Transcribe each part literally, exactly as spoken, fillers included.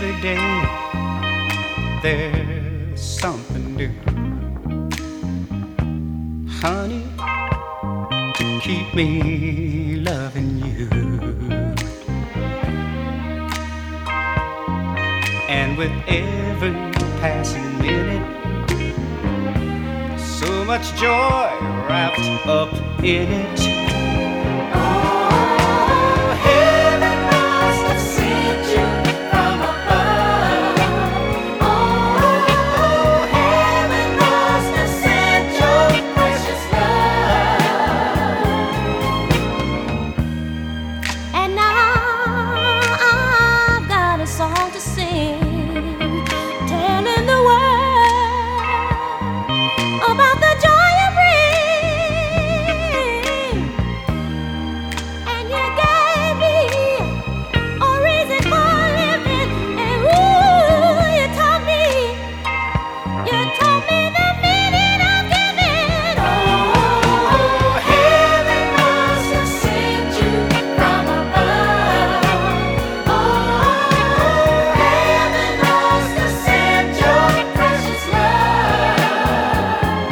every day there's something new, honey, to keep me loving you. And with every passing minute, so much joy wrapped up in it. About the joy you bring, and you gave me a reason for living. And ooh, you taught me, you taught me the meaning of giving. Oh, heaven must have sent you from above. Oh, heaven must have sent your precious love.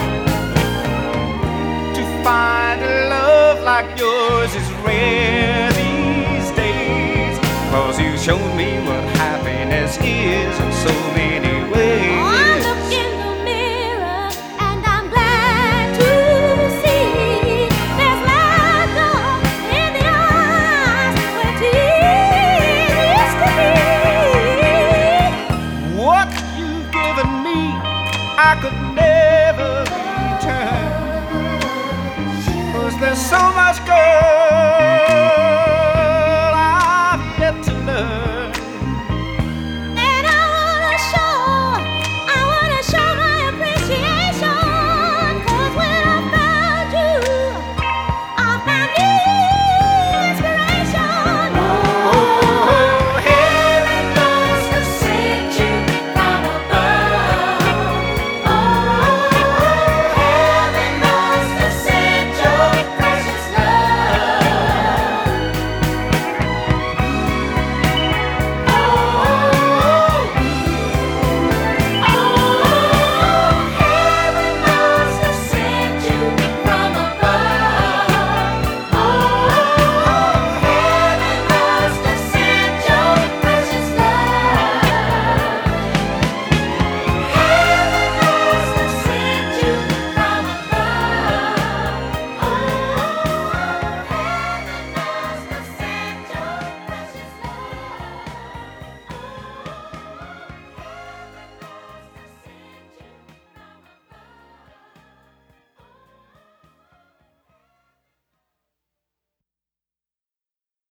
Find a love like yours is rare these days, 'cause you showed me what happiness is in so many ways. Oh, I look in the mirror and I'm glad to see there's laughter in the eyes where tears used to be. What you've given me, I could never